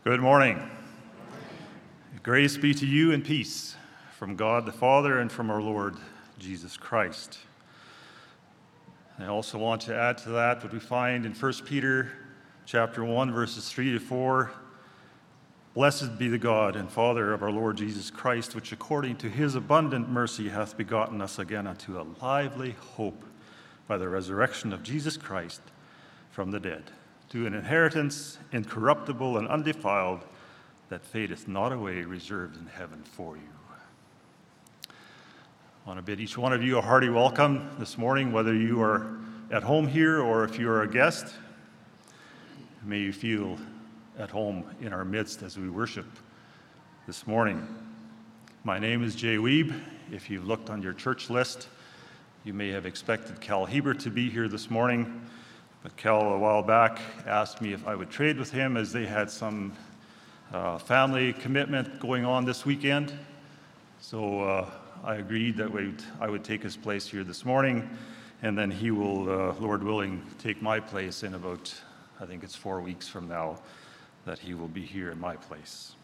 Good morning. Grace be to you and peace from God the Father and from our Lord Jesus Christ. I also want to add to that what we find in 1 Peter chapter 1, verses 3 to 4. Blessed be the God and Father of our Lord Jesus Christ, which according to his abundant mercy hath begotten us again unto a lively hope by the resurrection of Jesus Christ from the dead, to an inheritance incorruptible and undefiled, that fadeth not away, reserved in heaven for you. I want to bid each one of you a hearty welcome this morning, whether you are at home here or if you are a guest. May you feel at home in our midst as we worship this morning. My name is Jay Weeb. If you've looked on your church list, you may have expected Cal Hebert to be here this morning, but Cal a while back asked me if I would trade with him as they had some family commitment going on this weekend. So I agreed that I would take his place here this morning, and then he will, Lord willing, take my place in about, I think it's 4 weeks from now, that he will be here in my place.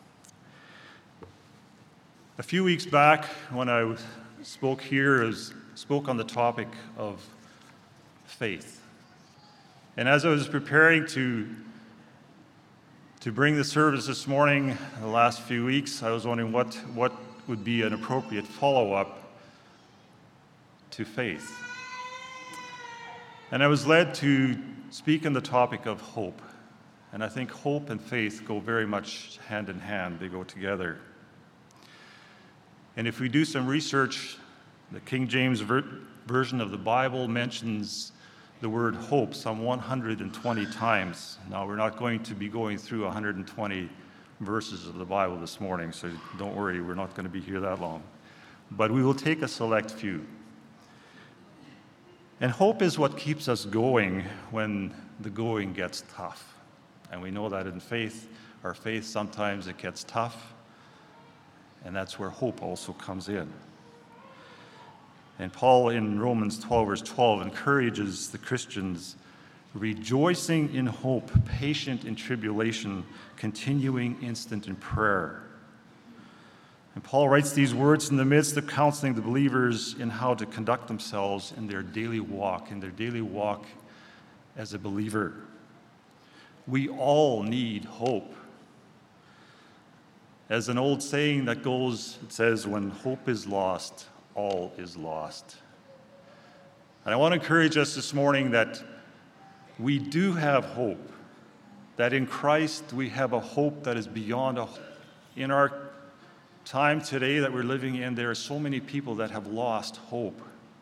A few weeks back, when I spoke here, I spoke on the topic of faith. And as I was preparing to bring the service this morning, the last few weeks, I was wondering what would be an appropriate follow-up to faith. And I was led to speak on the topic of hope. And I think hope and faith go very much hand in hand. They go together. And if we do some research, the King James Version of the Bible mentions the word hope some 120 times. Now, we're not going to be going through 120 verses of the Bible this morning, so don't worry, we're not going to be here that long. But we will take a select few. And hope is what keeps us going when the going gets tough. And we know that in faith, our faith, sometimes it gets tough, and that's where hope also comes in. And Paul in Romans 12, verse 12, encourages the Christians, rejoicing in hope, patient in tribulation, continuing instant in prayer. And Paul writes these words in the midst of counseling the believers in how to conduct themselves in their daily walk as a believer. We all need hope. As an old saying that goes, it says, when hope is lost, all is lost. And I want to encourage us this morning that we do have hope, that in Christ we have a hope that is beyond a hope. In our time today that we're living in, there are so many people that have lost hope.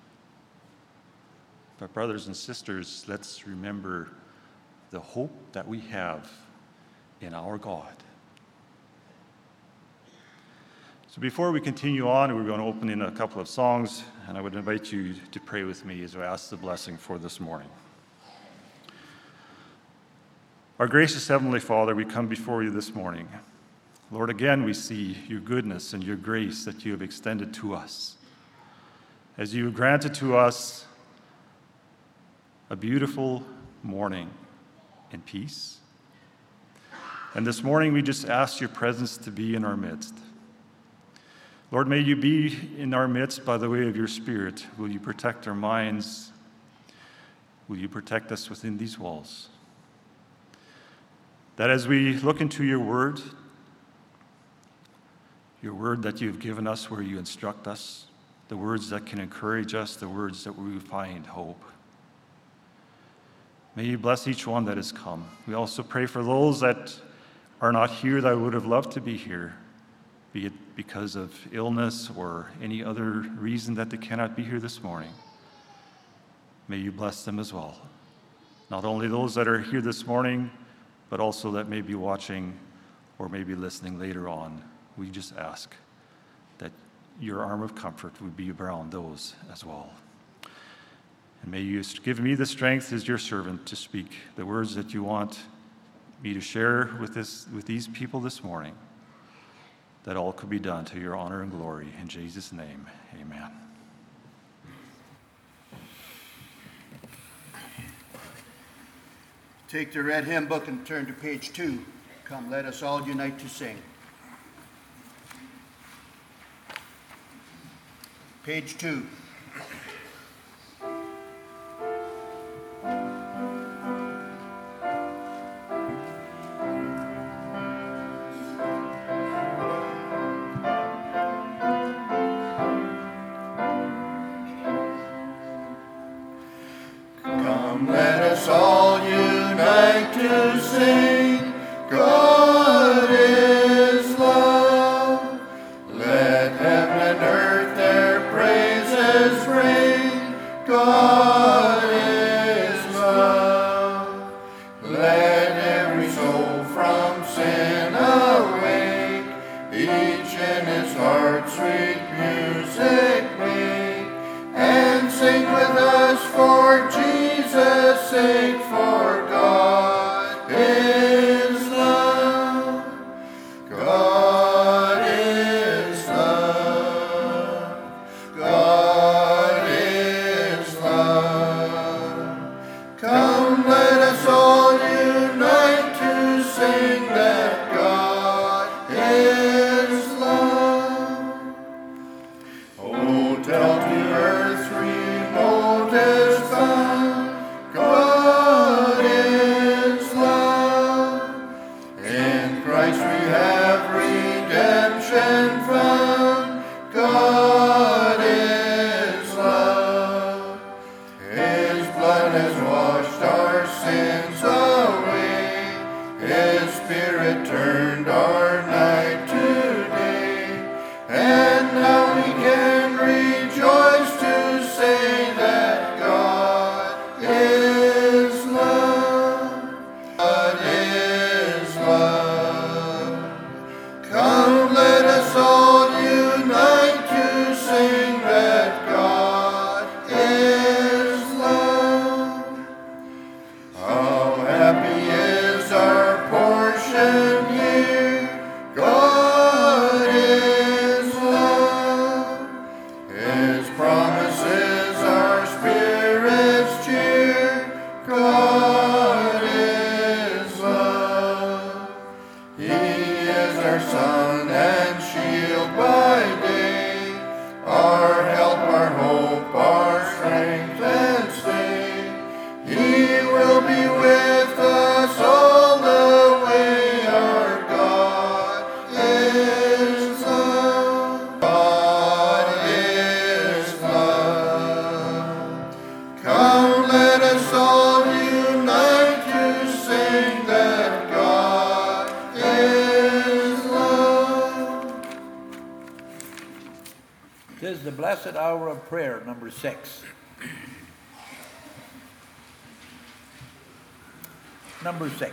But brothers and sisters, let's remember the hope that we have in our God. So before we continue on, we're going to open in a couple of songs, and I would invite you to pray with me as I ask the blessing for this morning. Our gracious Heavenly Father, we come before you this morning. Lord, again we see your goodness and your grace that you have extended to us. As you have granted to us a beautiful morning in peace. And this morning we just ask your presence to be in our midst. Lord, may you be in our midst by the way of your Spirit. Will you protect our minds? Will you protect us within these walls? That as we look into your word that you've given us where you instruct us, the words that can encourage us, the words that we find hope. May you bless each one that has come. We also pray for those that are not here that would have loved to be here, be it because of illness or any other reason that they cannot be here this morning. May you bless them as well. Not only those that are here this morning, but also that may be watching or may be listening later on. We just ask that your arm of comfort would be around those as well. And may you give me the strength as your servant to speak the words that you want me to share with these people this morning, that all could be done to your honor and glory. In Jesus' name, amen. Take the red hymn book and turn to page 2. Come, let us all unite to sing. Page 2. Come, let us all unite to sing. God is love. Let heaven and earth their praises ring. God is love. Let every soul from sin awake, each in his heart sweet music make, and sing with us for Jesus' sake, for God is love. God is love. God is love. Come, let us all unite to sing that God is love. Oh, tell to earth's remotest bound, God is love. In Christ we have redemption found. God is love. His blood has washed our sins away. His Spirit turned our night to day. And now we can rejoice to say that God is love. God is love. Come, let us all unite to sing that God is love. How happy is our portion here. God is love. His promises our spirits cheer. God is love. He is our sun and shield by day, our help, our hope, our strength and stay. He will be with us all the way. Our God is love. God is love. Come, let us all unite to sing that God is love. 'Tis the blessed hour of prayer, number 6. Number 6.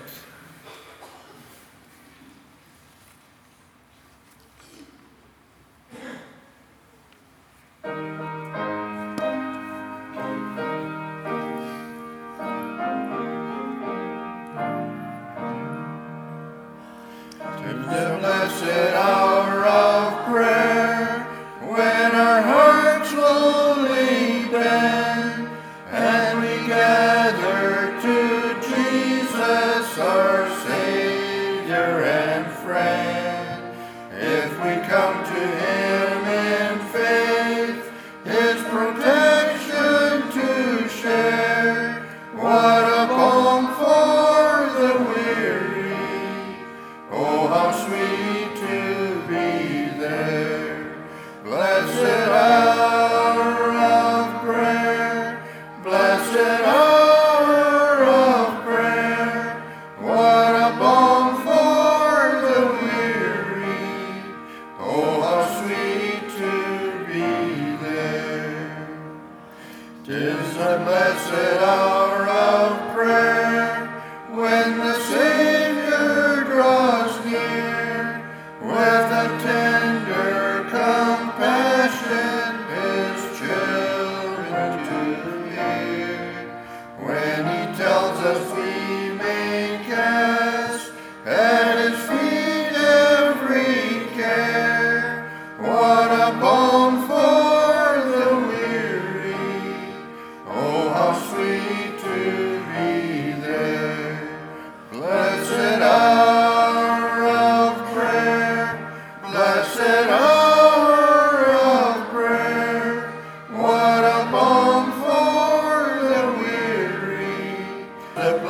Tis the blessed hour of prayer, when our hearts slowly bend, and we gather to Jesus, our Savior and friend. If we come to Him in faith, His protection to share, what a balm for the weary. Oh, how sweet to be there. Blessed hour of prayer, blessed hour of prayer. What a balm for the weary. Oh, how sweet to be there. 'Tis the blessed hour of prayer, when the Savior draws near, with a tender compassion His children to hear. When He tells us we may cast at His feet every care, what a balm for the weary. Oh, how sweet to be there.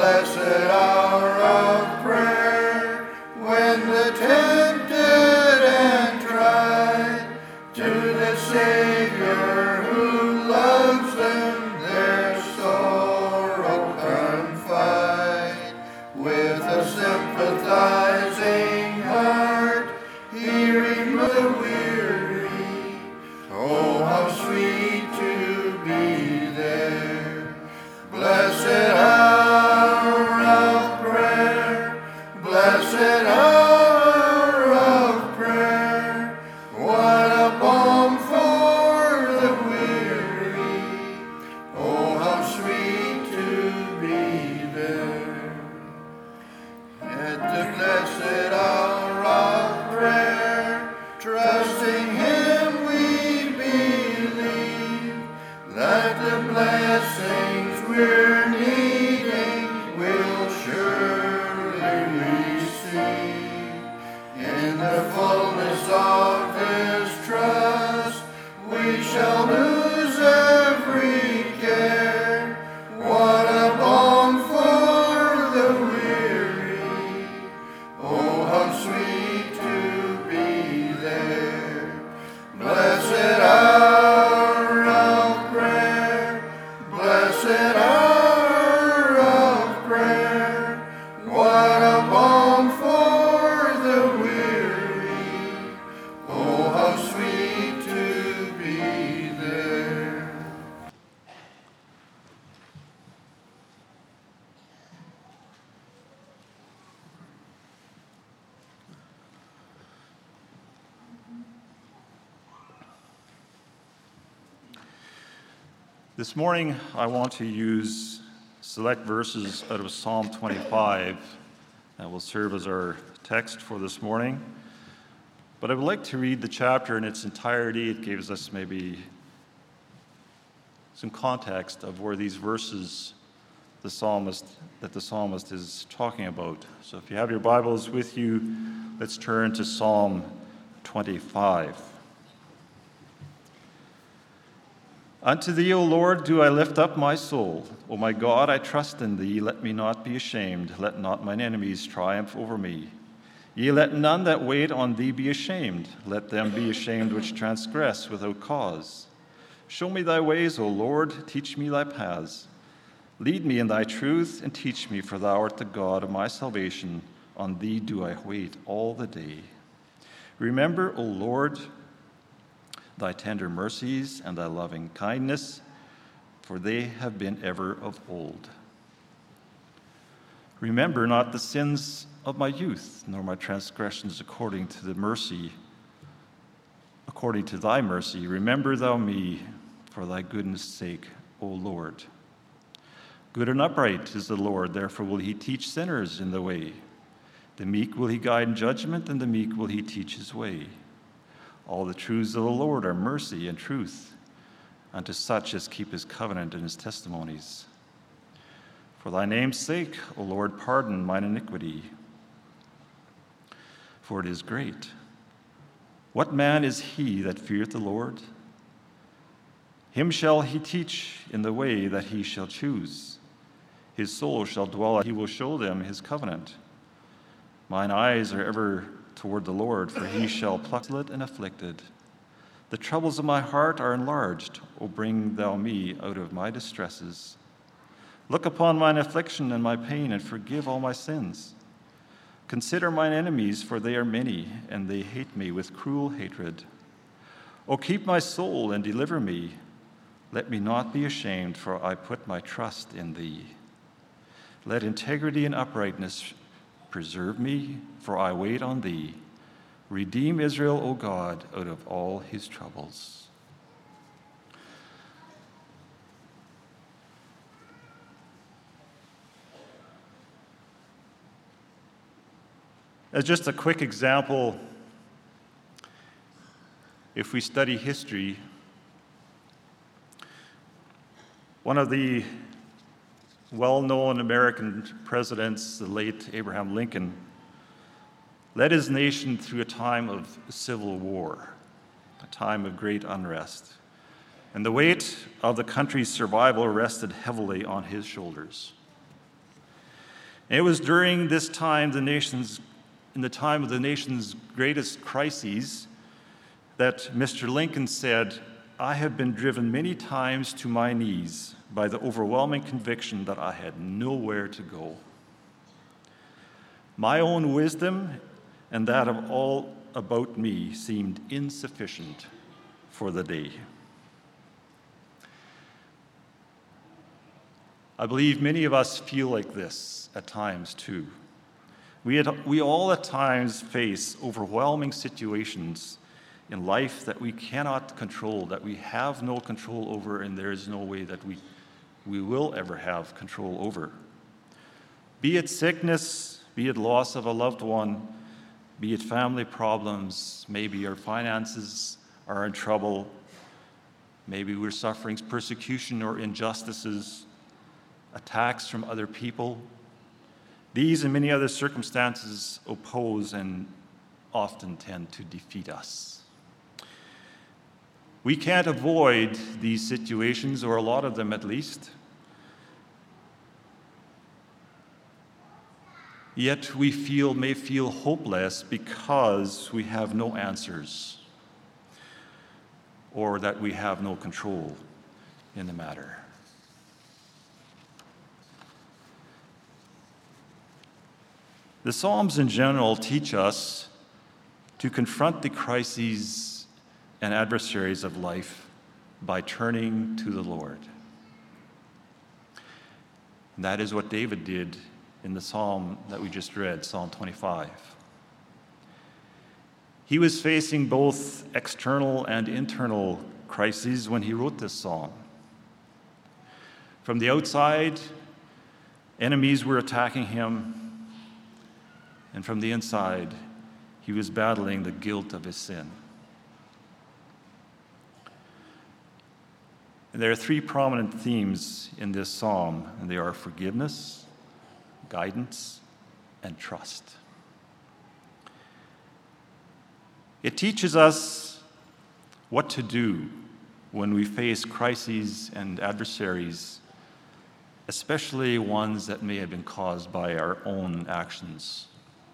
blessed hour of prayer, when the tempted and tried, to the Savior who loves them their sorrow confide. With a sympathizing heart, he removes the weary. Oh, how sweet to be there. Blessed hour of prayer, blessed hour of prayer. What a balm for the weary. Oh, how sweet to be there. At the blessed hour of prayer, trusting Him we believe that the blessings we're needing we'll surely receive. In the fullness of His trust, we shall lose every care. What a balm for the weary. Oh, how sweet to be there. Blessed hour of prayer, blessed hour of prayer. What a balm for the weary. Oh, how sweet to be there. This morning, I want to use select verses out of Psalm 25 that will serve as our text for this morning. But I would like to read the chapter in its entirety. It gives us maybe some context of where these verses the psalmist is talking about. So if you have your Bibles with you, let's turn to Psalm 25. Unto thee, O Lord, do I lift up my soul. O my God, I trust in thee. Let me not be ashamed. Let not mine enemies triumph over me. Yea, let none that wait on thee be ashamed. Let them be ashamed which transgress without cause. Show me thy ways, O Lord. Teach me thy paths. Lead me in thy truth, and teach me, for thou art the God of my salvation. On thee do I wait all the day. Remember, O Lord, thy tender mercies and thy loving kindness, for they have been ever of old. Remember not the sins of my youth, nor my transgressions according to thy mercy. Remember thou me for thy goodness' sake, O Lord. Good and upright is the Lord, therefore will he teach sinners in the way. The meek will he guide in judgment, and the meek will he teach his way. All the truths of the Lord are mercy and truth unto such as keep his covenant and his testimonies. For thy name's sake, O Lord, pardon mine iniquity, for it is great. What man is he that feareth the Lord? Him shall he teach in the way that he shall choose. His soul shall dwell, he will show them his covenant. Mine eyes are ever toward the Lord, for he shall pluck it and afflicted. The troubles of my heart are enlarged. O bring thou me out of my distresses. Look upon mine affliction and my pain, and forgive all my sins. Consider mine enemies, for they are many, and they hate me with cruel hatred. O keep my soul and deliver me. Let me not be ashamed, for I put my trust in thee. Let integrity and uprightness preserve me, for I wait on thee. Redeem Israel, O God, out of all his troubles. As just a quick example, if we study history, one of the well-known American presidents, the late Abraham Lincoln, led his nation through a time of civil war, a time of great unrest. And the weight of the country's survival rested heavily on his shoulders. And it was during this time, in the time of the nation's greatest crises, that Mr. Lincoln said, "I have been driven many times to my knees by the overwhelming conviction that I had nowhere to go. My own wisdom and that of all about me seemed insufficient for the day." I believe many of us feel like this at times too. We all at times face overwhelming situations in life that we cannot control, that we have no control over, and there is no way that we will ever have control over. Be it sickness, be it loss of a loved one, be it family problems, maybe our finances are in trouble, maybe we're suffering persecution or injustices, attacks from other people. These and many other circumstances oppose and often tend to defeat us. We can't avoid these situations, or a lot of them at least. Yet we may feel hopeless because we have no answers, or that we have no control in the matter. The Psalms in general teach us to confront the crises and adversaries of life by turning to the Lord. And that is what David did in the psalm that we just read, Psalm 25. He was facing both external and internal crises when he wrote this psalm. From the outside, enemies were attacking him, and from the inside, he was battling the guilt of his sin. And there are three prominent themes in this psalm, and they are forgiveness, guidance, and trust. It teaches us what to do when we face crises and adversaries, especially ones that may have been caused by our own actions.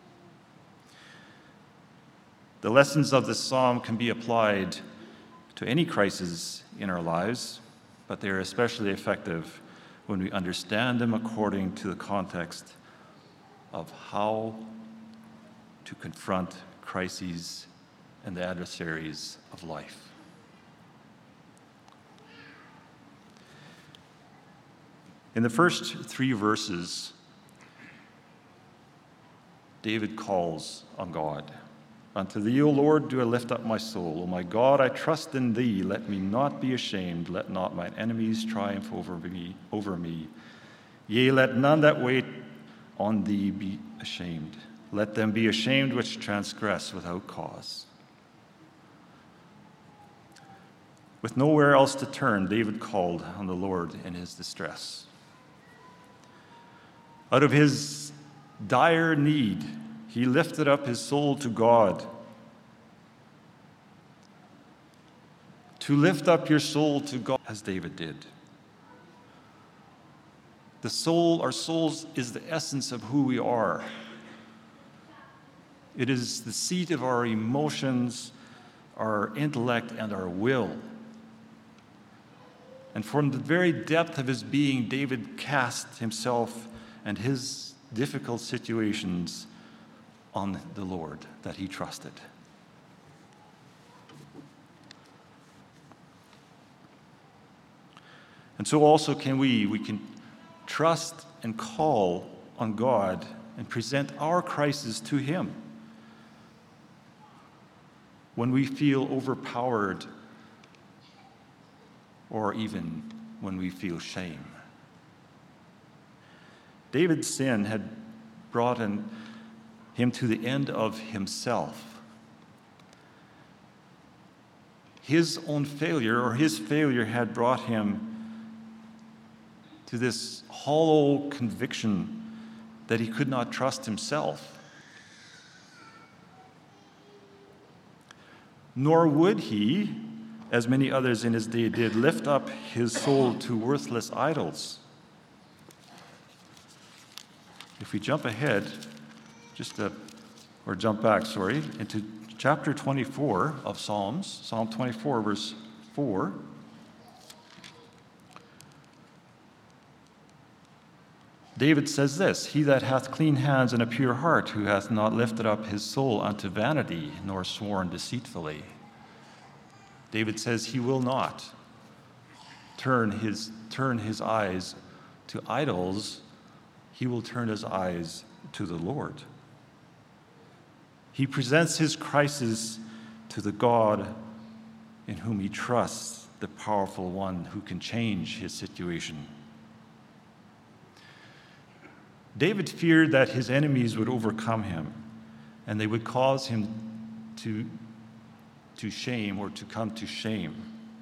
The lessons of this psalm can be applied to any crisis in our lives, but they are especially effective when we understand them according to the context of how to confront crises and the adversaries of life. In the first three verses, David calls on God. "Unto thee, O Lord, do I lift up my soul. O my God, I trust in thee. Let me not be ashamed. Let not mine enemies triumph over me. Yea, let none that wait on thee be ashamed. Let them be ashamed which transgress without cause." With nowhere else to turn, David called on the Lord in his distress. Out of his dire need, he lifted up his soul to God. To lift up your soul to God, as David did. The soul, our souls, is the essence of who we are. It is the seat of our emotions, our intellect, and our will. And from the very depth of his being, David cast himself and his difficult situations on the Lord that he trusted. And so also can we can trust and call on God and present our crisis to him when we feel overpowered or even when we feel shame. David's sin had brought him to the end of himself. His own failure, or his failure, had brought him to this hollow conviction that he could not trust himself. Nor would he, as many others in his day did, lift up his soul to worthless idols. If we jump ahead, or jump back, into chapter 24 of Psalms, Psalm 24, verse 4. David says this, "He that hath clean hands and a pure heart, who hath not lifted up his soul unto vanity, nor sworn deceitfully." David says he will not turn his eyes to idols. He will turn his eyes to the Lord. He presents his crisis to the God in whom he trusts, the powerful one who can change his situation. David feared that his enemies would overcome him and they would cause him to shame or to come to shame.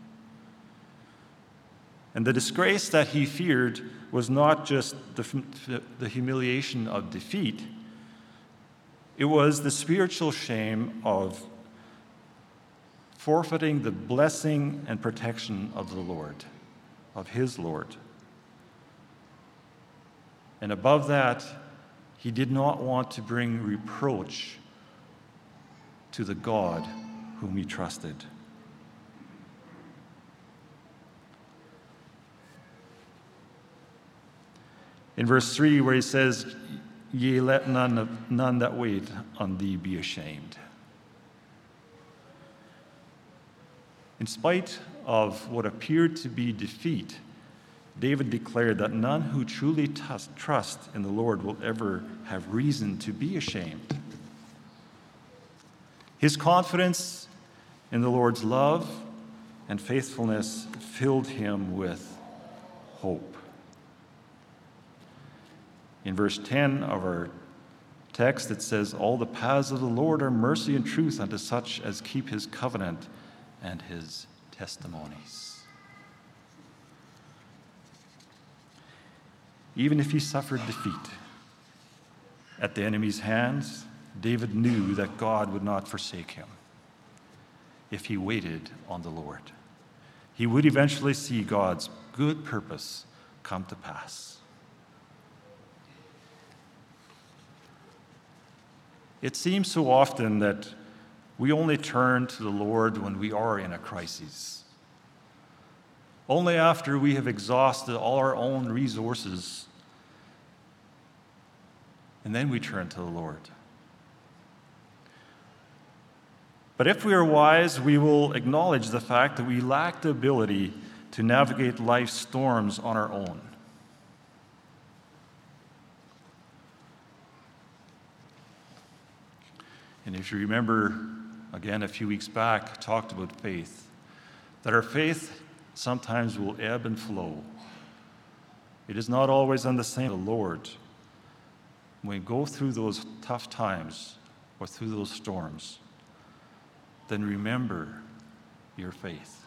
And the disgrace that he feared was not just the humiliation of defeat. It was the spiritual shame of forfeiting the blessing and protection of the Lord, of his Lord. And above that, he did not want to bring reproach to the God whom he trusted. In verse 3, where he says, "Yea, let none that wait on thee be ashamed." In spite of what appeared to be defeat, David declared that none who truly trust in the Lord will ever have reason to be ashamed. His confidence in the Lord's love and faithfulness filled him with hope. In verse 10 of our text, it says, "All the paths of the Lord are mercy and truth unto such as keep his covenant and his testimonies." Even if he suffered defeat at the enemy's hands, David knew that God would not forsake him if he waited on the Lord. He would eventually see God's good purpose come to pass. It seems so often that we only turn to the Lord when we are in a crisis. Only after we have exhausted all our own resources, and then we turn to the Lord. But if we are wise, we will acknowledge the fact that we lack the ability to navigate life's storms on our own. And if you remember, again, a few weeks back, I talked about faith, that our faith sometimes will ebb and flow. It is not always on the same. The Lord, when we go through those tough times or through those storms, then remember your faith.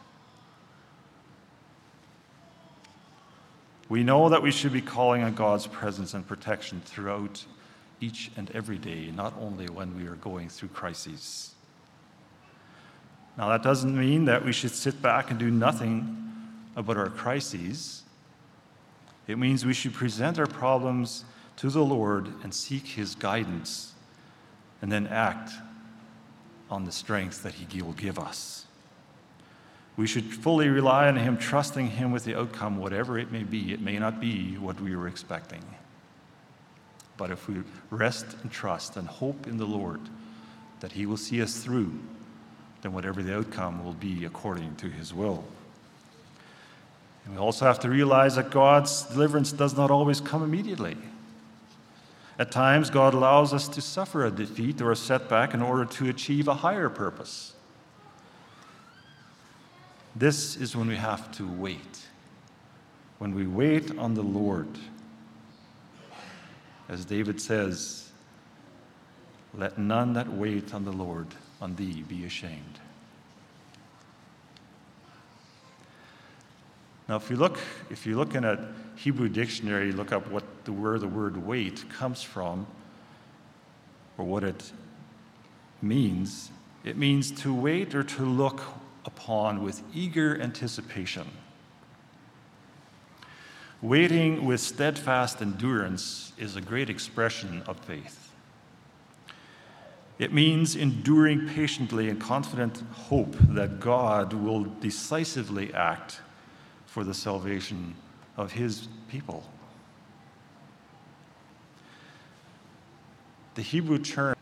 We know that we should be calling on God's presence and protection throughout each and every day, not only when we are going through crises. Now, that doesn't mean that we should sit back and do nothing about our crises. It means we should present our problems to the Lord and seek his guidance, and then act on the strength that he will give us. We should fully rely on him, trusting him with the outcome, whatever it may be. It may not be what we were expecting. But if we rest and trust and hope in the Lord that he will see us through, then whatever the outcome will be according to his will. And we also have to realize that God's deliverance does not always come immediately. At times, God allows us to suffer a defeat or a setback in order to achieve a higher purpose. This is when we have to wait. When we wait on the Lord. As David says, "Let none that wait on the Lord, on thee, be ashamed." Now, if you look in a Hebrew dictionary, look up where the word wait comes from, or what it means. It means to wait or to look upon with eager anticipation. Waiting with steadfast endurance is a great expression of faith. It means enduring patiently in confident hope that God will decisively act for the salvation of his people. The Hebrew term,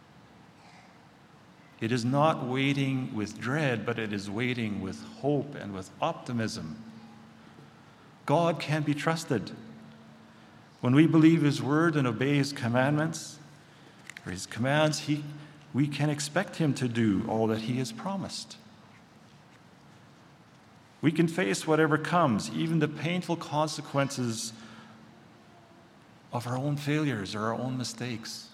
it is not waiting with dread, but it is waiting with hope and with optimism. God can be trusted. When we believe his word and obey his commandments, or his commands, we can expect him to do all that he has promised. We can face whatever comes, even the painful consequences of our own failures or our own mistakes,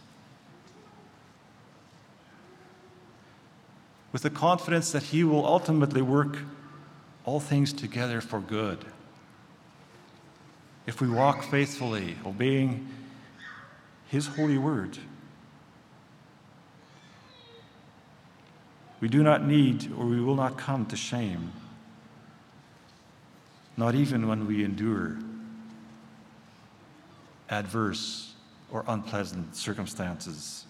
with the confidence that he will ultimately work all things together for good. If we walk faithfully, obeying his holy word, we do not need or we will not come to shame, not even when we endure adverse or unpleasant circumstances.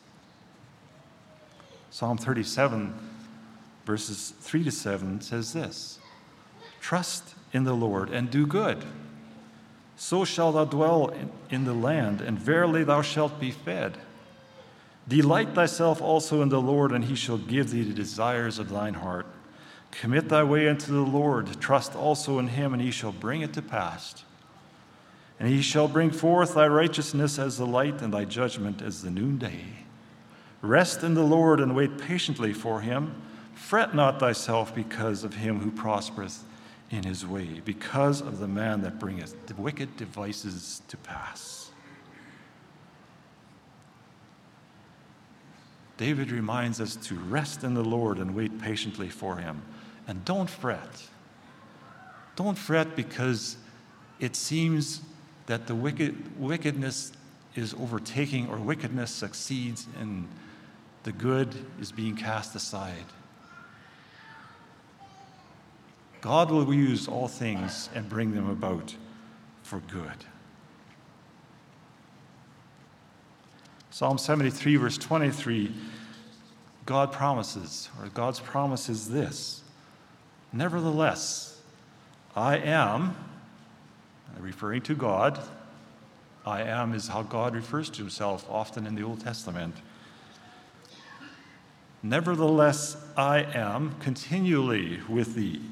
Psalm 37, verses 3-7 says this: "Trust in the Lord and do good. So shalt thou dwell in the land, and verily thou shalt be fed. Delight thyself also in the Lord, and he shall give thee the desires of thine heart. Commit thy way unto the Lord. Trust also in him, and he shall bring it to pass. And he shall bring forth thy righteousness as the light, and thy judgment as the noonday. Rest in the Lord, and wait patiently for him. Fret not thyself because of him who prospereth in his way, because of the man that bringeth the wicked devices to pass." David reminds us to rest in the Lord and wait patiently for him. And don't fret. Don't fret because it seems that the wickedness is overtaking, or wickedness succeeds and the good is being cast aside. God will use all things and bring them about for good. Psalm 73, verse 23, God's promise is this: "Nevertheless, I am," referring to God. I am is how God refers to himself often in the Old Testament. "Nevertheless, I am continually with thee."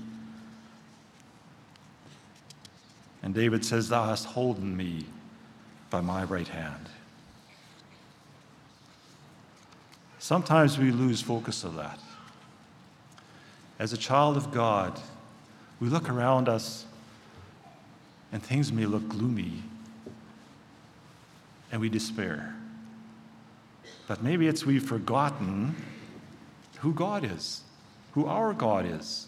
And David says, "Thou hast holden me by my right hand." Sometimes we lose focus of that. As a child of God, we look around us and things may look gloomy and we despair. But maybe it's we've forgotten who God is, who our God is,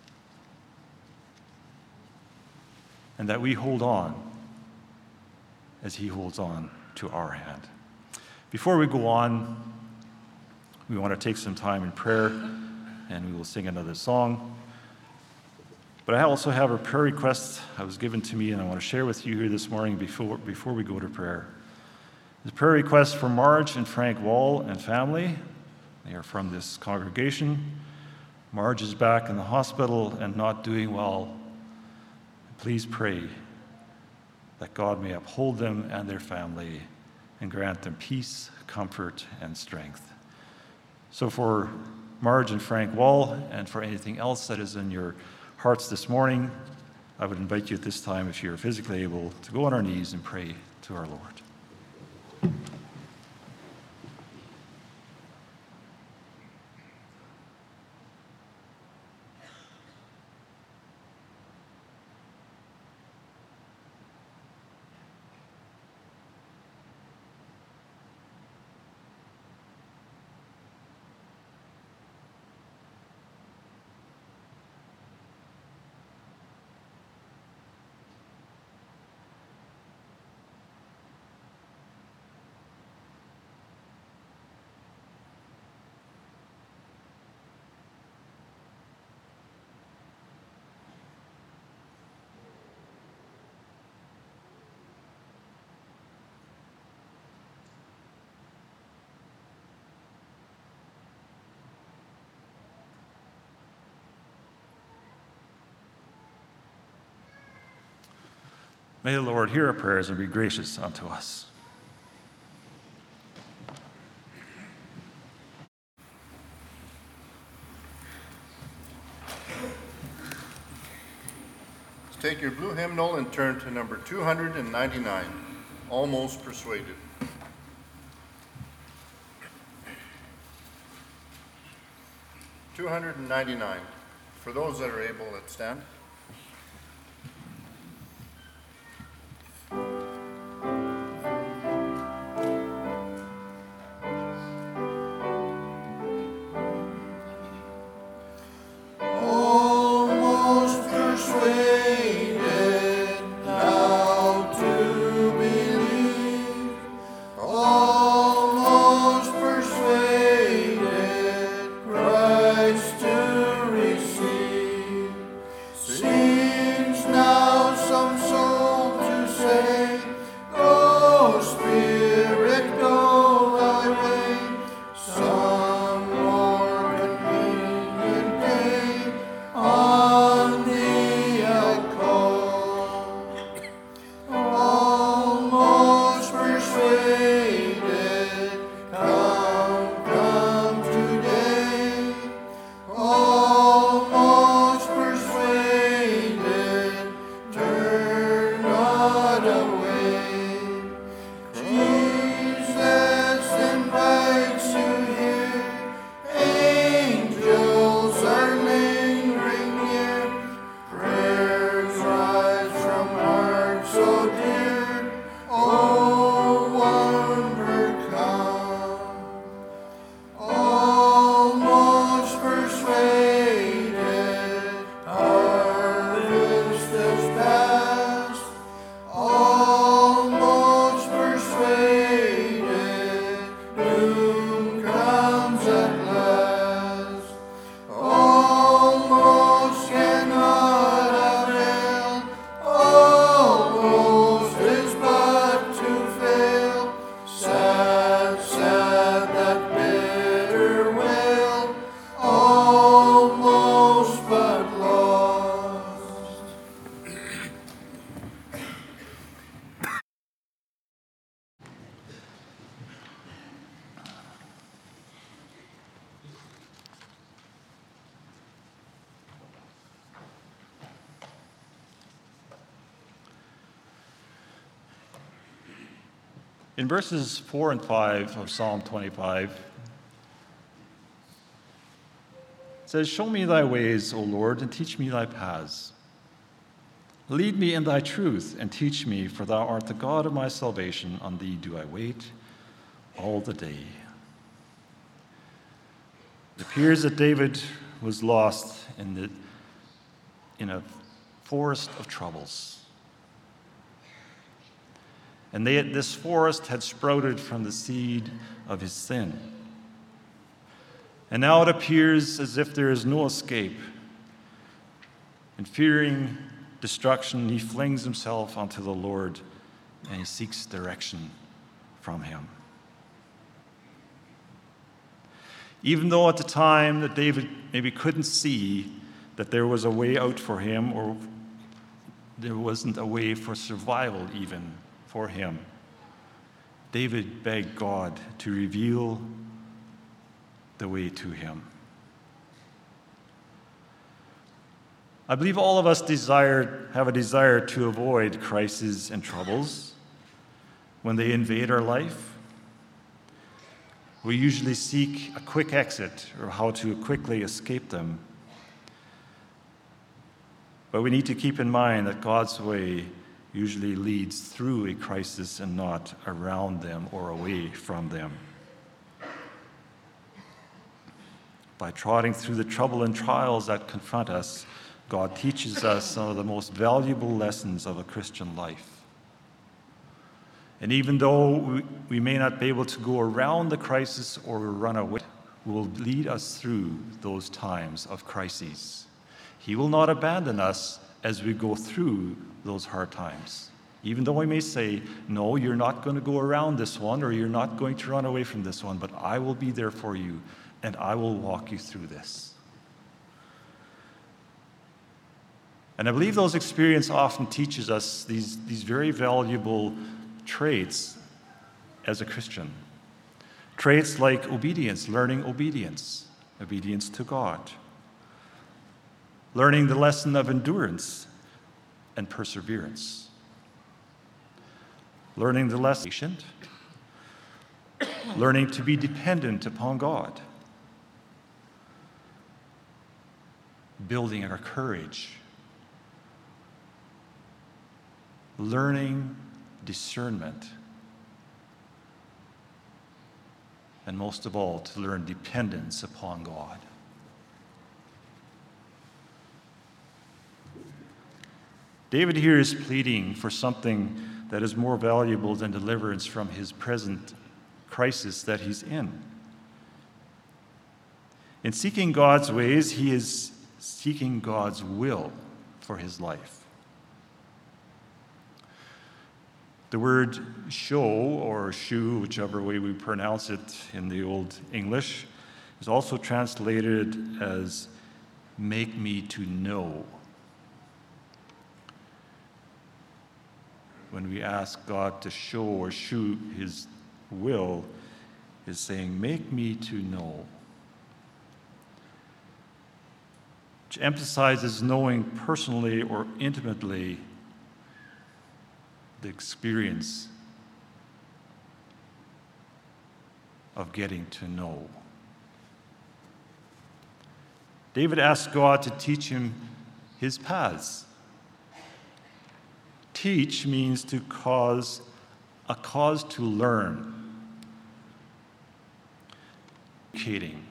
and that we hold on as he holds on to our hand. Before we go on, we want to take some time in prayer, and we will sing another song. But I also have a prayer request that was given to me, and I want to share with you here this morning before we go to prayer. The prayer request for Marge and Frank Wall and family. They are from this congregation. Marge is back in the hospital and not doing well. Please pray that God may uphold them and their family and grant them peace, comfort, and strength. So for Marge and Frank Wall, and for anything else that is in your hearts this morning, I would invite you at this time, if you're physically able, to go on our knees and pray to our Lord. May the Lord hear our prayers and be gracious unto us. Take your blue hymnal and turn to number 299, Almost Persuaded. 299. For those that are able, let's stand. Almost persuaded now to believe, almost persuaded Christ to receive. Seems now some soul to say, "Go, Spirit, go thy way." Some more convenient day on thee I call. Almost persuaded, come today. Almost persuaded, turn not away. Jesus invites you here. Angels are lingering near. Prayers rise from hearts so dear. Oh, wonder come. Almost persuaded, harvest is past. Almost persuaded, doom comes at last. Almost cannot avail, almost is but to fail. Sad, sad that bitter wail, almost but lost. In verses 4 and 5 of Psalm 25, it says, "Show me thy ways, O Lord, and teach me thy paths. Lead me in thy truth, and teach me, for thou art the God of my salvation. On thee do I wait all the day." It appears that David was lost in a forest of troubles. And this forest had sprouted from the seed of his sin. And now it appears as if there is no escape. And fearing destruction, he flings himself onto the Lord and he seeks direction from him. Even though at the time that David maybe couldn't see that there was a way out for him, or there wasn't a way for survival even for him, David begged God to reveal the way to him. I believe all of us have a desire to avoid crises and troubles when they invade our life. We usually seek a quick exit or how to quickly escape them. But we need to keep in mind that God's way usually leads through a crisis and not around them or away from them. By trotting through the trouble and trials that confront us, God teaches us some of the most valuable lessons of a Christian life. And even though we may not be able to go around the crisis or run away, He will lead us through those times of crises. He will not abandon us as we go through those hard times. Even though we may say, "No, you're not going to go around this one, or you're not going to run away from this one, but I will be there for you, and I will walk you through this." And I believe those experiences often teaches us these very valuable traits as a Christian. Traits like obedience, learning obedience to God. Learning the lesson of endurance and perseverance. Learning the lesson of patience. Learning to be dependent upon God. Building our courage. Learning discernment. And most of all, to learn dependence upon God. David here is pleading for something that is more valuable than deliverance from his present crisis that he's in. In seeking God's ways, he is seeking God's will for his life. The word show, or shoe, whichever way we pronounce it in the Old English, is also translated as make me to know. When we ask God to show or shew his will, is saying, make me to know. Which emphasizes knowing personally or intimately the experience of getting to know. David asked God to teach him his paths. Teach means to cause to learn. Educating.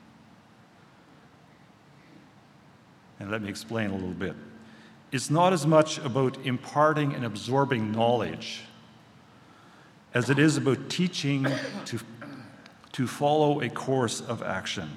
And let me explain a little bit. It's not as much about imparting and absorbing knowledge as it is about teaching to follow a course of action.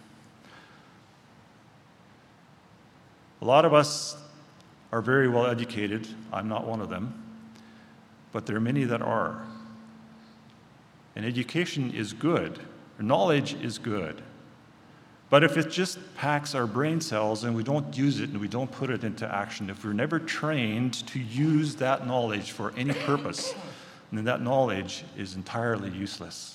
A lot of us are very well educated. I'm not one of them, but there are many that are. And education is good. Knowledge is good. But if it just packs our brain cells and we don't use it and we don't put it into action, if we're never trained to use that knowledge for any purpose, then that knowledge is entirely useless.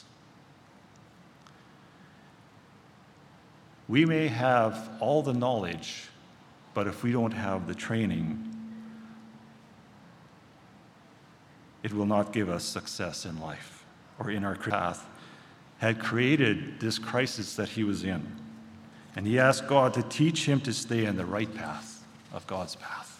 We may have all the knowledge, but if we don't have the training, it will not give us success in life or in our path. Had created this crisis that he was in. And he asked God to teach him to stay in the right path of God's path.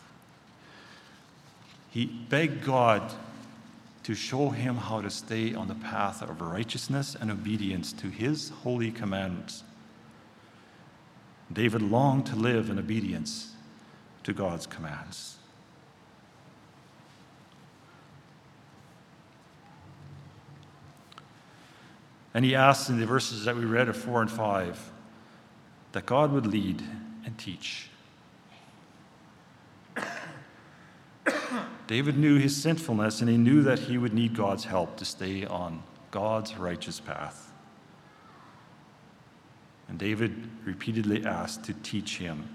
He begged God to show him how to stay on the path of righteousness and obedience to his holy commandments. David longed to live in obedience to God's commands. And he asked in the verses that we read of 4 and 5 that God would lead and teach. David knew his sinfulness, and he knew that he would need God's help to stay on God's righteous path. And David repeatedly asked to teach him.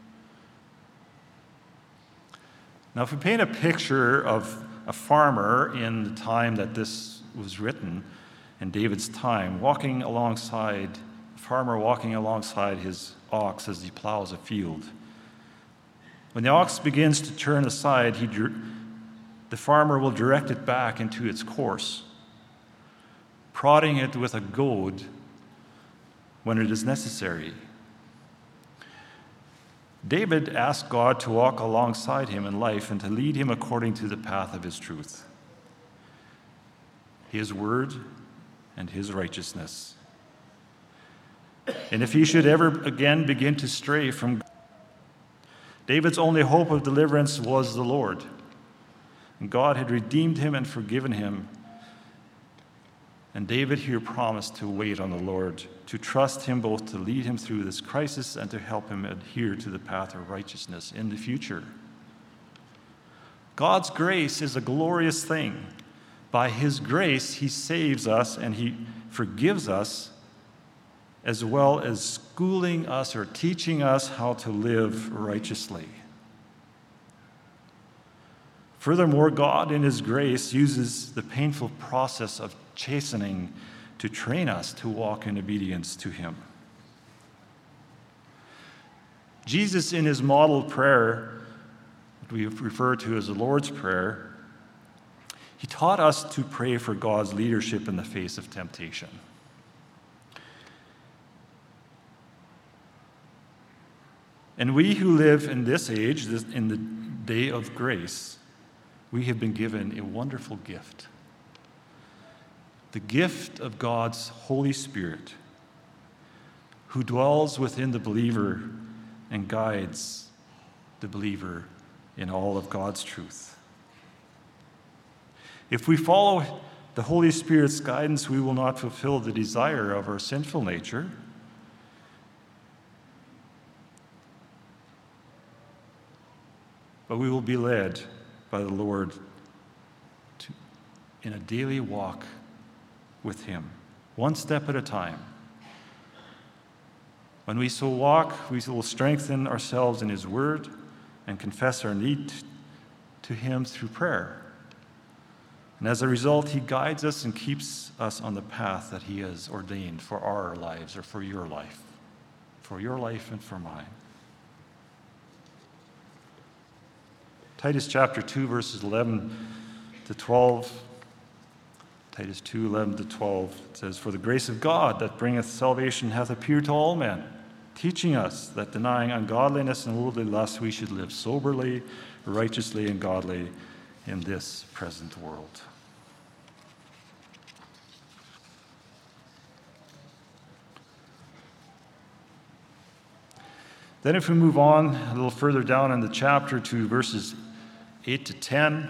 Now, if we paint a picture of a farmer in the time that this was written, in David's time, a farmer walking alongside his ox as he plows a field. When the ox begins to turn aside, the farmer will direct it back into its course, prodding it with a goad when it is necessary. David asked God to walk alongside him in life and to lead him according to the path of his truth, his word, and his righteousness. And if he should ever again begin to stray from God, David's only hope of deliverance was the Lord. And God had redeemed him and forgiven him. And David here promised to wait on the Lord, to trust him both to lead him through this crisis and to help him adhere to the path of righteousness in the future. God's grace is a glorious thing. By his grace, he saves us and he forgives us, as well as schooling us or teaching us how to live righteously. Furthermore, God in his grace uses the painful process of chastening to train us to walk in obedience to him. Jesus, in his model prayer, that we refer to as the Lord's Prayer, he taught us to pray for God's leadership in the face of temptation. And we who live in this age, in the day of grace, we have been given a wonderful gift. The gift of God's Holy Spirit, who dwells within the believer and guides the believer in all of God's truth. If we follow the Holy Spirit's guidance, we will not fulfill the desire of our sinful nature, but we will be led by the Lord in a daily walk with him, one step at a time. When we so walk, we will strengthen ourselves in his word and confess our need to him through prayer. And as a result, he guides us and keeps us on the path that he has ordained for our lives, or for your life and for mine. Titus chapter 2, verses 11 to 12. Titus 2, 11 to 12 says, "For the grace of God that bringeth salvation hath appeared to all men, teaching us that denying ungodliness and worldly lust, we should live soberly, righteously, and godly in this present world." Then if we move on a little further down in the chapter to verses 8 to 10,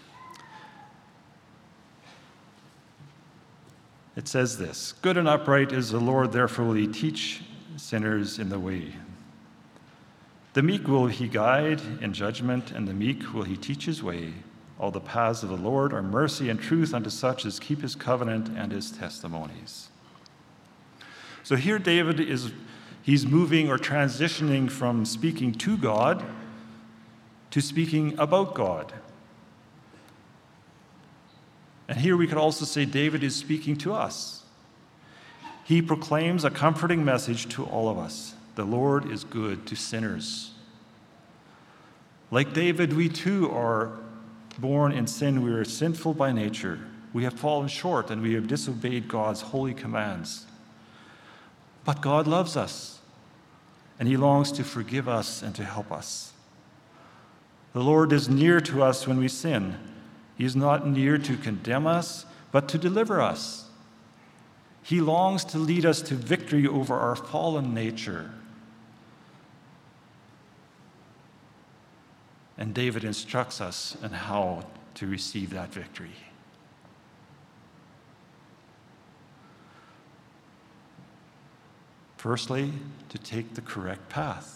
it says this, "Good and upright is the Lord, therefore will he teach sinners in the way. The meek will he guide in judgment, and the meek will he teach his way. All the paths of the Lord are mercy and truth unto such as keep his covenant and his testimonies." So here David he's moving or transitioning from speaking to God to speaking about God. And here we could also say David is speaking to us. He proclaims a comforting message to all of us. The Lord is good to sinners. Like David, we too are born in sin. We are sinful by nature. We have fallen short and we have disobeyed God's holy commands. But God loves us, and he longs to forgive us and to help us. The Lord is near to us when we sin. He is not near to condemn us, but to deliver us. He longs to lead us to victory over our fallen nature. And David instructs us on how to receive that victory. Firstly, to take the correct path.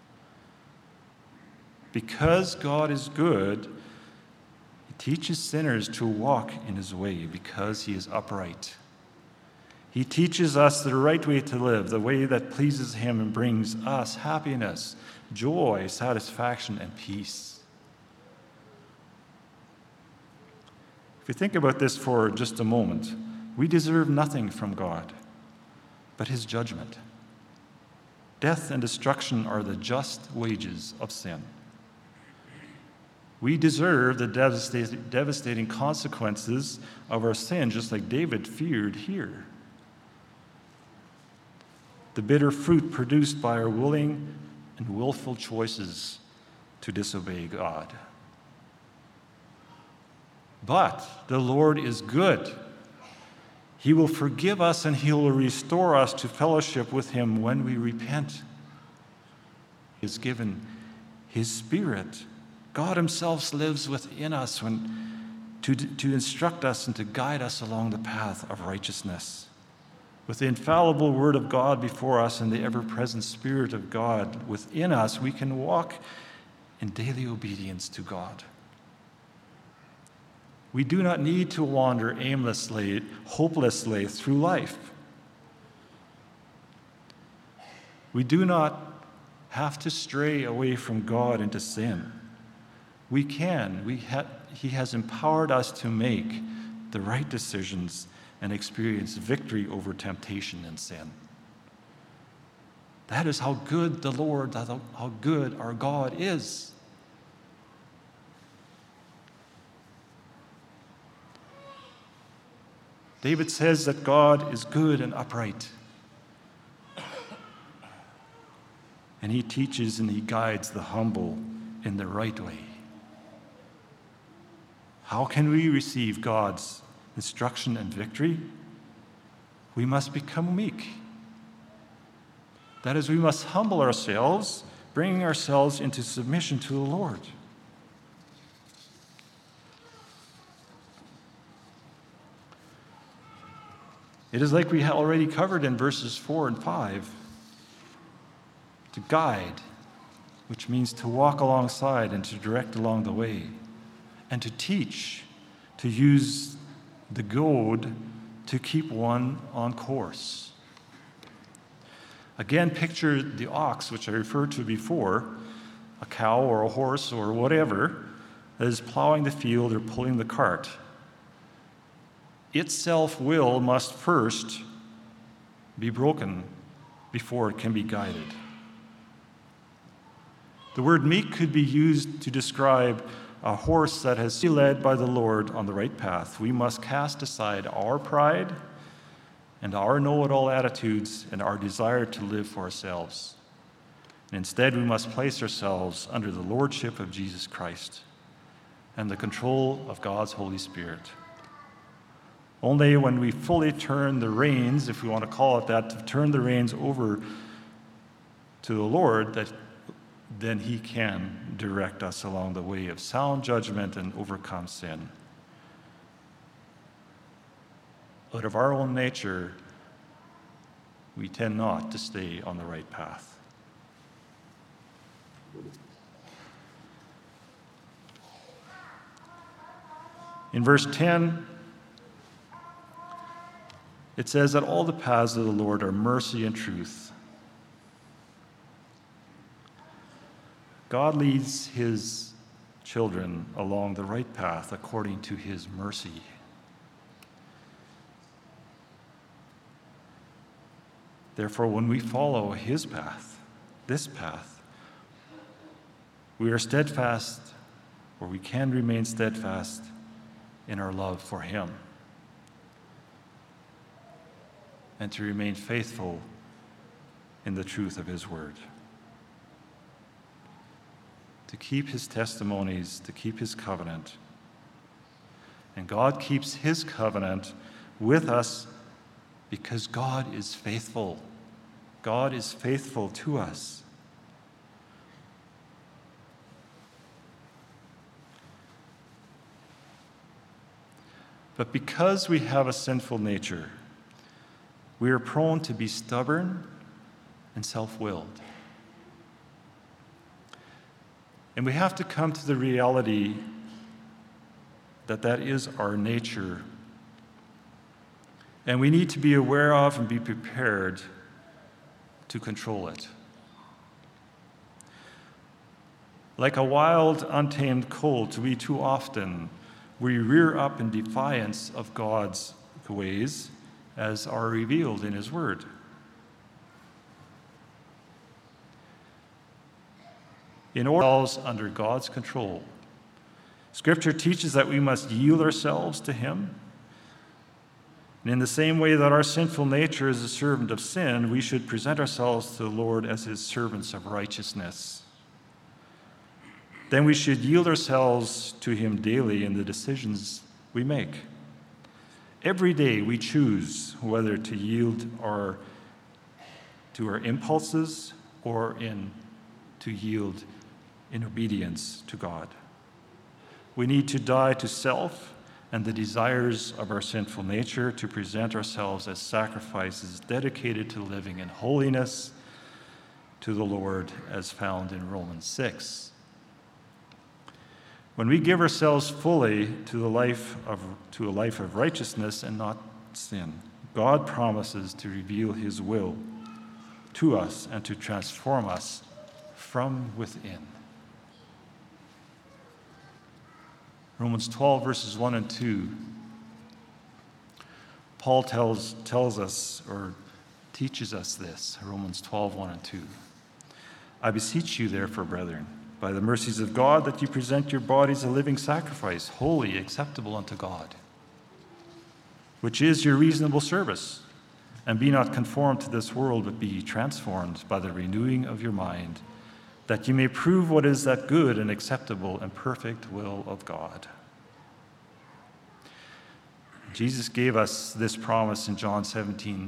Because God is good, he teaches sinners to walk in his way because he is upright. He teaches us the right way to live, the way that pleases him and brings us happiness, joy, satisfaction, and peace. If you think about this for just a moment, we deserve nothing from God but his judgment. Death and destruction are the just wages of sin. We deserve the devastating consequences of our sin, just like David feared here. The bitter fruit produced by our willing and willful choices to disobey God. But the Lord is good. He will forgive us and he will restore us to fellowship with him when we repent. He has given his Spirit. God himself lives within us to instruct us and to guide us along the path of righteousness. With the infallible Word of God before us and the ever-present Spirit of God within us, we can walk in daily obedience to God. We do not need to wander aimlessly, hopelessly through life. We do not have to stray away from God into sin. We can. he has empowered us to make the right decisions and experience victory over temptation and sin. That is how good the Lord, how good our God is. David says that God is good and upright. And he teaches and he guides the humble in the right way. How can we receive God's instruction and victory? We must become meek. That is, we must humble ourselves, bringing ourselves into submission to the Lord. It is like we have already covered in verses 4 and 5. To guide, which means to walk alongside and to direct along the way. And to teach, to use the goad to keep one on course. Again, picture the ox, which I referred to before, a cow or a horse or whatever, that is plowing the field or pulling the cart. Its self-will must first be broken before it can be guided. The word meek could be used to describe a horse that has been led by the Lord on the right path. We must cast aside our pride and our know-it-all attitudes and our desire to live for ourselves. And instead, we must place ourselves under the lordship of Jesus Christ and the control of God's Holy Spirit. Only when we fully turn the reins, if we want to call it that, to turn the reins over to the Lord, then he can direct us along the way of sound judgment and overcome sin. Out of our own nature, we tend not to stay on the right path. In verse 10, it says that all the paths of the Lord are mercy and truth. God leads his children along the right path according to his mercy. Therefore, when we follow his path, this path, we are steadfast, or we can remain steadfast in our love for him, and to remain faithful in the truth of his word. To keep his testimonies, to keep his covenant. And God keeps his covenant with us because God is faithful. God is faithful to us. But because we have a sinful nature, we are prone to be stubborn and self-willed. And we have to come to the reality that that is our nature. And we need to be aware of and be prepared to control it. Like a wild, untamed colt, we too often rear up in defiance of God's ways as are revealed in his word. In order under God's control. Scripture teaches that we must yield ourselves to him. And in the same way that our sinful nature is a servant of sin, we should present ourselves to the Lord as his servants of righteousness. Then we should yield ourselves to him daily in the decisions we make. Every day we choose whether to yield to our impulses or to yield in obedience to God. We need to die to self and the desires of our sinful nature to present ourselves as sacrifices dedicated to living in holiness to the Lord, as found in Romans 6. When we give ourselves fully to a life of righteousness and not sin, God promises to reveal his will to us and to transform us from within. Romans 12, verses 1 and 2. Paul tells us, or teaches us this, Romans 12, 1 and 2. I beseech you, therefore, brethren, by the mercies of God, that you present your bodies a living sacrifice, holy, acceptable unto God, which is your reasonable service. And be not conformed to this world, but be ye transformed by the renewing of your mind, that you may prove what is that good and acceptable and perfect will of God. Jesus gave us this promise in John 7,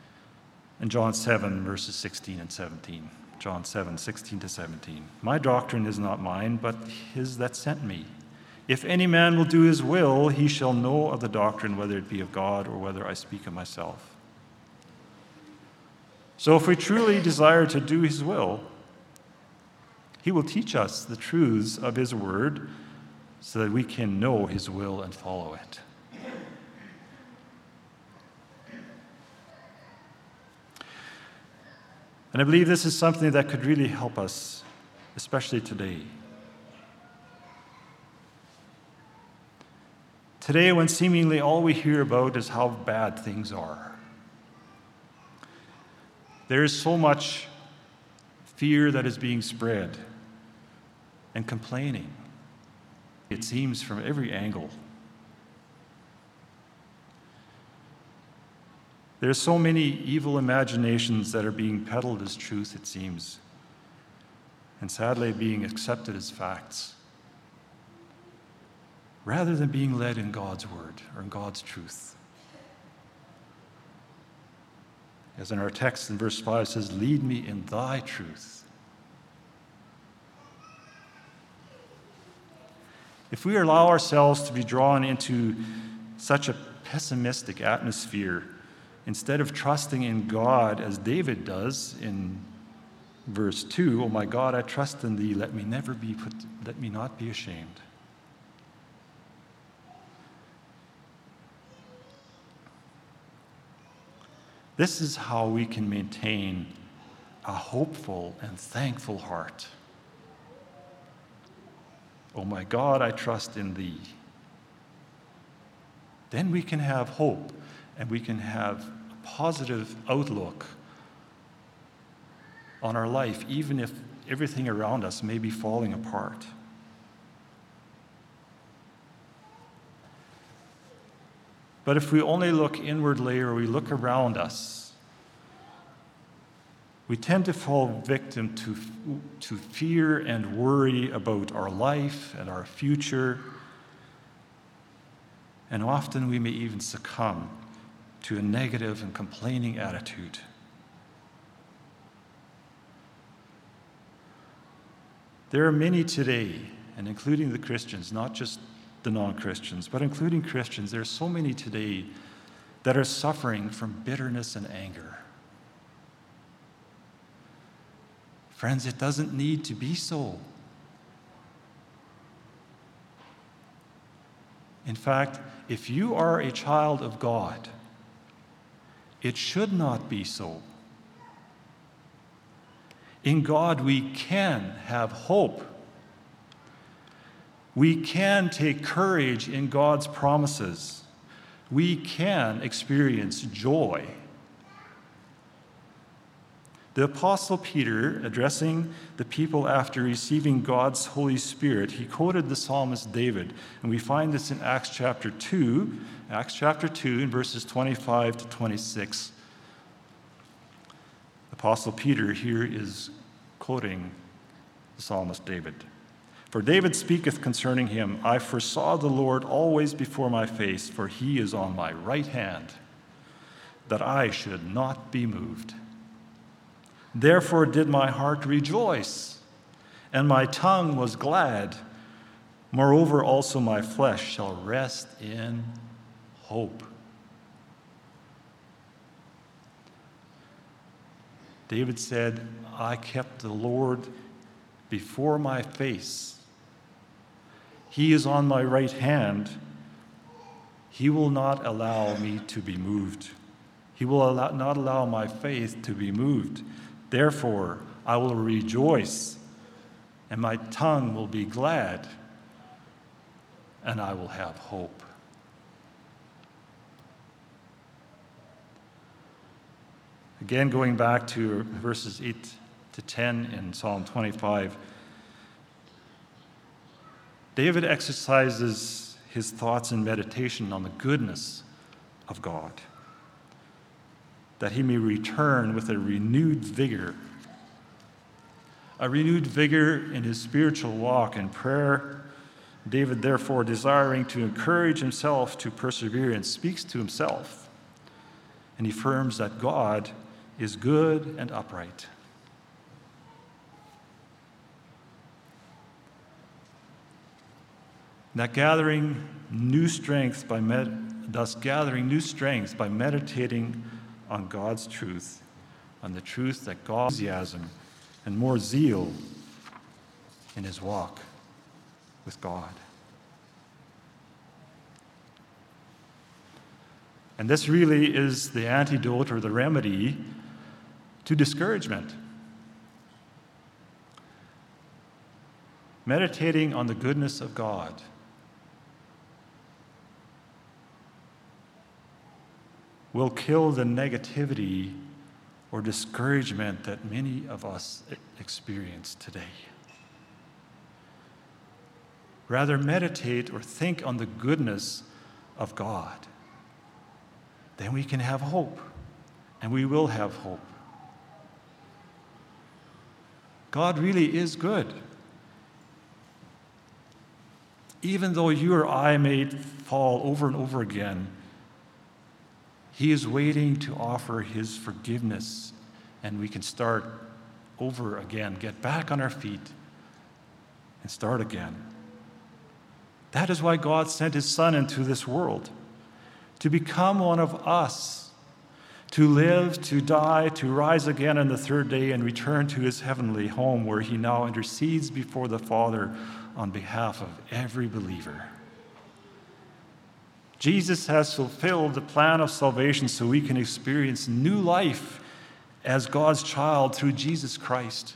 verses 16 and 17. John 7, 16 to 17. My doctrine is not mine, but his that sent me. If any man will do his will, he shall know of the doctrine, whether it be of God or whether I speak of myself. So if we truly desire to do his will, he will teach us the truths of his word so that we can know his will and follow it. And I believe this is something that could really help us, especially today. Today, when seemingly all we hear about is how bad things are, there is so much fear that is being spread and complaining, it seems, from every angle. There are so many evil imaginations that are being peddled as truth, it seems, and sadly being accepted as facts, rather than being led in God's word or in God's truth. As in our text in verse 5 says, lead me in thy truth. If we allow ourselves to be drawn into such a pessimistic atmosphere, instead of trusting in God as David does in verse 2, oh my God, I trust in thee, let me not be ashamed. This is how we can maintain a hopeful and thankful heart. Oh my God, I trust in thee. Then we can have hope and we can have a positive outlook on our life, even if everything around us may be falling apart. But if we only look inwardly or we look around us, we tend to fall victim to fear and worry about our life and our future. And often we may even succumb to a negative and complaining attitude. There are many today, and including the Christians, not just the non-Christians, but including Christians, there are so many today that are suffering from bitterness and anger. Friends, it doesn't need to be so. In fact, if you are a child of God, it should not be so. In God, we can have hope. We can take courage in God's promises. We can experience joy. The Apostle Peter, addressing the people after receiving God's Holy Spirit, he quoted the psalmist David, and we find this in Acts chapter 2 in verses 25 to 26. Apostle Peter here is quoting the psalmist David. For David speaketh concerning him, I foresaw the Lord always before my face, for he is on my right hand, that I should not be moved. Therefore did my heart rejoice, and my tongue was glad. Moreover, also my flesh shall rest in hope. David said, I kept the Lord before my face. He is on my right hand. He will not allow me to be moved. He will not allow my faith to be moved. Therefore, I will rejoice, and my tongue will be glad. and I will have hope. Again, going back to verses 8 to 10 in Psalm 25, David exercises his thoughts and meditation on the goodness of God, that he may return with a renewed vigor in his spiritual walk and prayer. David, therefore, desiring to encourage himself to perseverance, speaks to himself, and he affirms that God is good and upright. That gathering new strength by meditating on God's truth, on the truth that God enthusiasm and more zeal in his walk with God. And this really is the antidote or the remedy to discouragement. Meditating on the goodness of God will kill the negativity or discouragement that many of us experience today. Rather, meditate or think on the goodness of God. Then we can have hope, and we will have hope. God really is good. Even though you or I may fall over and over again, He is waiting to offer His forgiveness, and we can start over again, get back on our feet, and start again. That is why God sent His Son into this world, to become one of us, to live, to die, to rise again on the third day and return to His heavenly home, where He now intercedes before the Father on behalf of every believer. Jesus has fulfilled the plan of salvation so we can experience new life as God's child through Jesus Christ.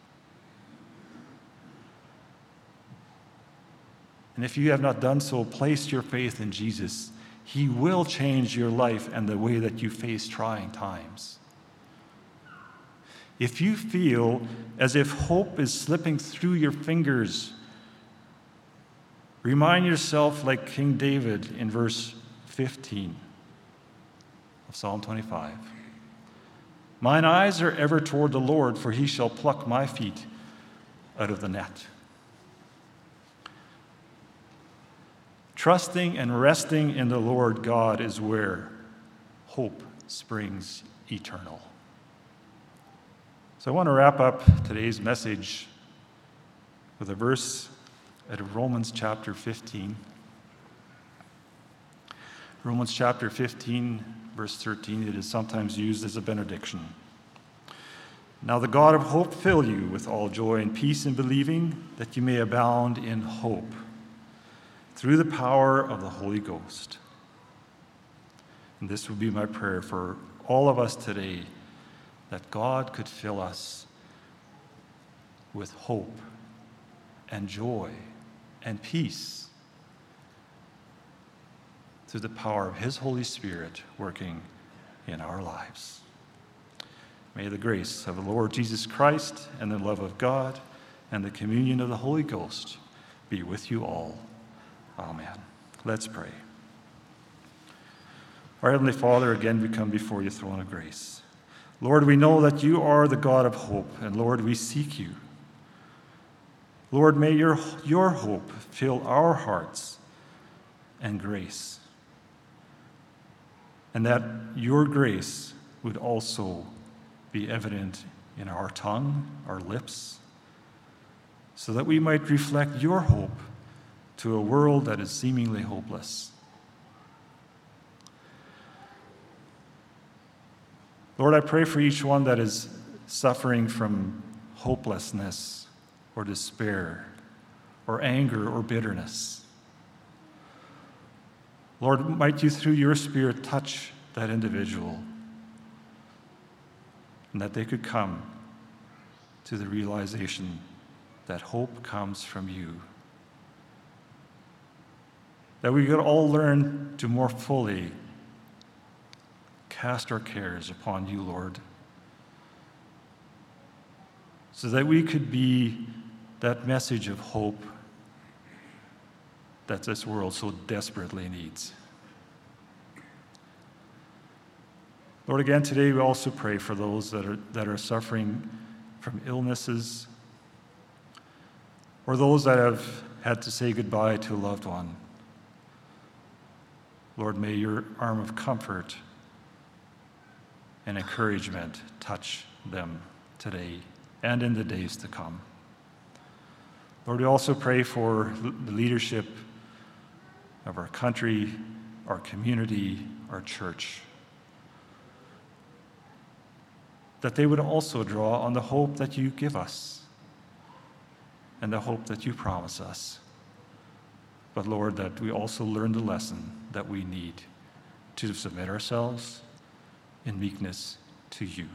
And if you have not done so, place your faith in Jesus. He will change your life and the way that you face trying times. If you feel as if hope is slipping through your fingers, remind yourself, like King David in verse 15 of Psalm 25. Mine eyes are ever toward the Lord, for He shall pluck my feet out of the net. Trusting and resting in the Lord God is where hope springs eternal. So I want to wrap up today's message with a verse out of Romans chapter 15. Romans chapter 15, verse 13, it is sometimes used as a benediction. Now the God of hope fill you with all joy and peace in believing, that you may abound in hope, through the power of the Holy Ghost. And this would be my prayer for all of us today, that God could fill us with hope and joy and peace through the power of His Holy Spirit working in our lives. May the grace of the Lord Jesus Christ and the love of God and the communion of the Holy Ghost be with you all. Amen. Let's pray. Our Heavenly Father, again we come before your throne of grace. Lord, we know that you are the God of hope, and Lord, we seek you. Lord, may your hope fill our hearts and grace, and that your grace would also be evident in our tongue, our lips, so that we might reflect your hope to a world that is seemingly hopeless. Lord, I pray for each one that is suffering from hopelessness or despair or anger or bitterness. Lord, might you through your Spirit touch that individual, and that they could come to the realization that hope comes from you. that we could all learn to more fully cast our cares upon you, Lord, so that we could be that message of hope that this world so desperately needs. Lord, again today we also pray for those that are suffering from illnesses, or those that have had to say goodbye to a loved one. Lord, may your arm of comfort and encouragement touch them today and in the days to come. Lord, we also pray for the leadership of our country, our community, our church, that they would also draw on the hope that you give us and the hope that you promise us. But Lord, that we also learn the lesson that we need to submit ourselves in meekness to you.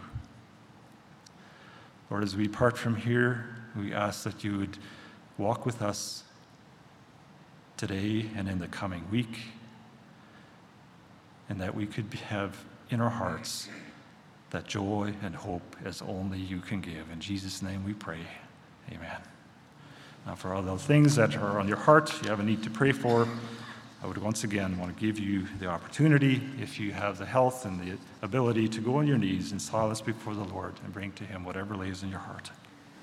Lord, as we part from here, we ask that you would walk with us today and in the coming week, and that we could have in our hearts that joy and hope as only you can give. In Jesus' name we pray. Amen. Now, for all the things that are on your heart, you have a need to pray for, I would once again want to give you the opportunity, if you have the health and the ability, to go on your knees in silence before the Lord and bring to him whatever lays in your heart.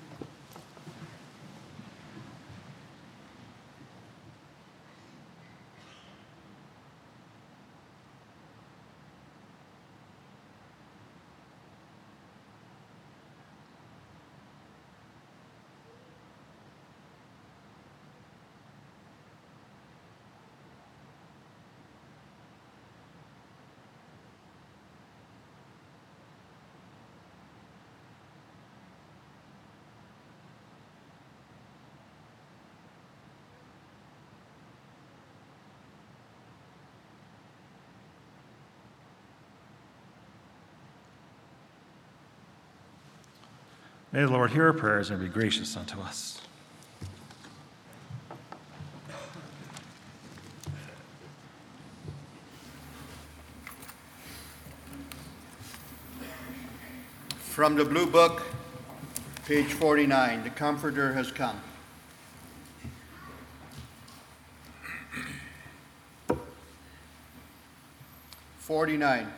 May the Lord hear our prayers and be gracious unto us. From the Blue Book, page 49, the Comforter has come. "49.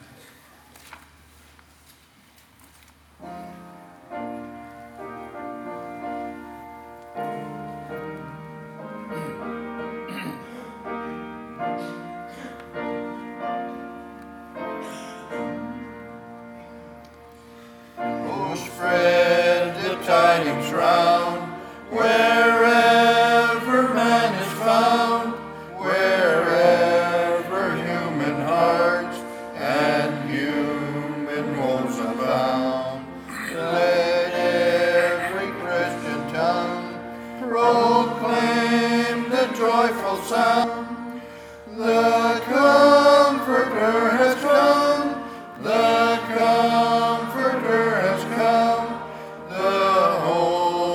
Oh, spread the tidings round, wherever man is found, wherever human hearts and human woes abound. Let every Christian tongue proclaim the joyful sound. The Comforter has come, the Comforter has come, the Holy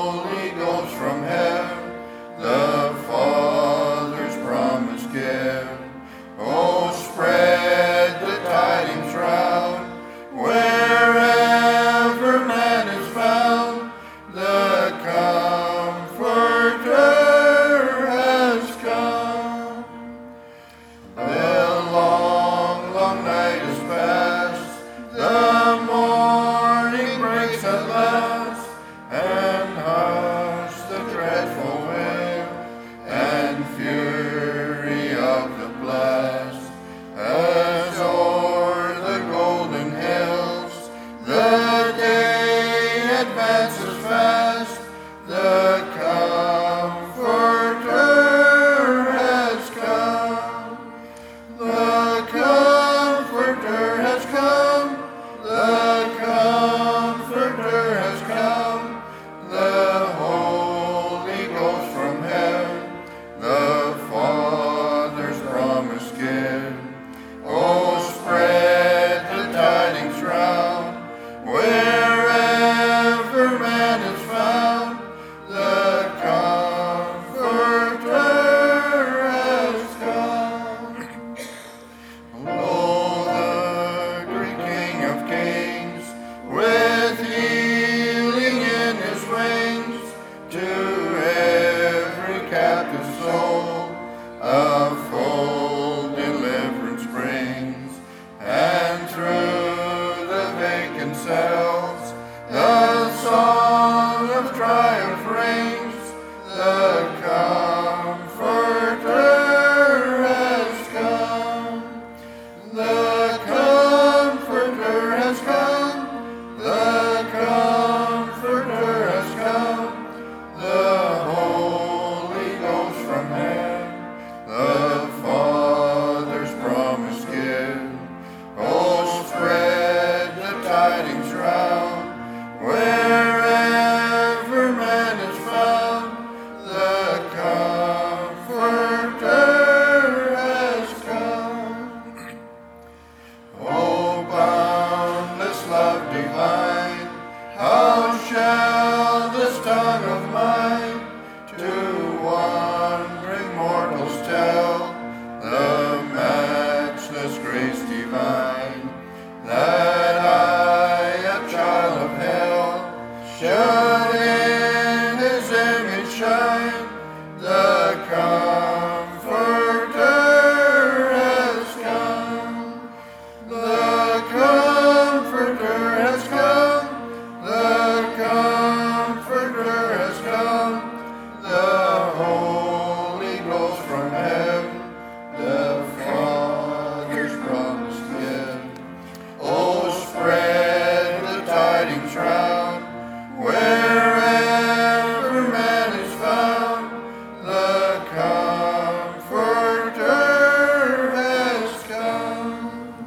cells. The song of triumph rings. The Comforter has come. The Comforter has come. The Comforter has come. The Holy Ghost from heaven, the Father's promise give. Oh, spread the tidings round, wherever man is found. The Comforter has come. Oh, boundless love divine, how shall this tongue of mine to wandering mortals tell the matchless grace divine, that I, a child of hell, should in his image shine. The Comforter has come. The Comforter has come. The Comforter has come. The Holy Ghost from heaven, the Father's promised gift. Oh, spread the tidings round, wherever man is found. The Comforter has come.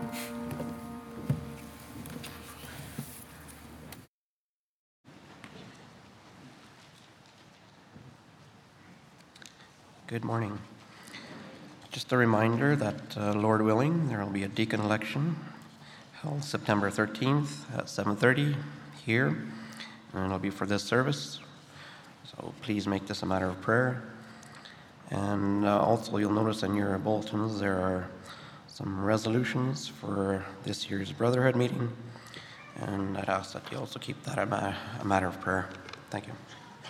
Good morning. Just a reminder that, Lord willing, there will be a deacon election held September 13th at 7:30 here, and it'll be for this service. So please make this a matter of prayer. And also you'll notice in your bulletins there are some resolutions for this year's Brotherhood meeting, and I'd ask that you also keep that a matter of prayer. Thank you.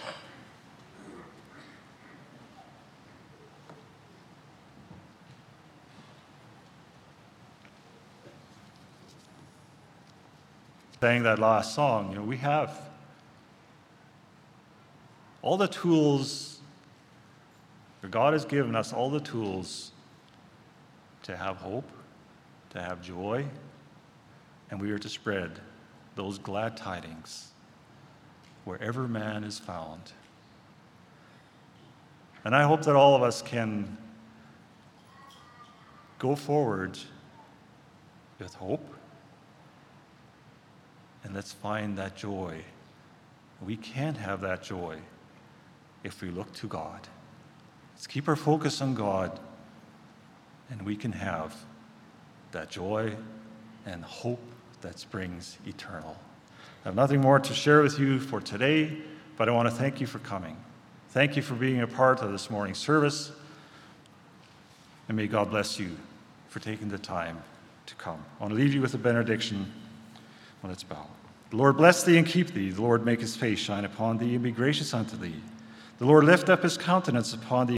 Sang that last song, we have all the tools, or God has given us all the tools to have hope, to have joy, and we are to spread those glad tidings wherever man is found. And I hope that all of us can go forward with hope, and let's find that joy. We can't have that joy if we look to God. Let's keep our focus on God, and we can have that joy and hope that springs eternal. I have nothing more to share with you for today, but I want to thank you for coming. Thank you for being a part of this morning's service, and may God bless you for taking the time to come. I want to leave you with a benediction. Well, let's bow. The Lord bless thee and keep thee. The Lord make his face shine upon thee and be gracious unto thee. The Lord lift up his countenance upon thee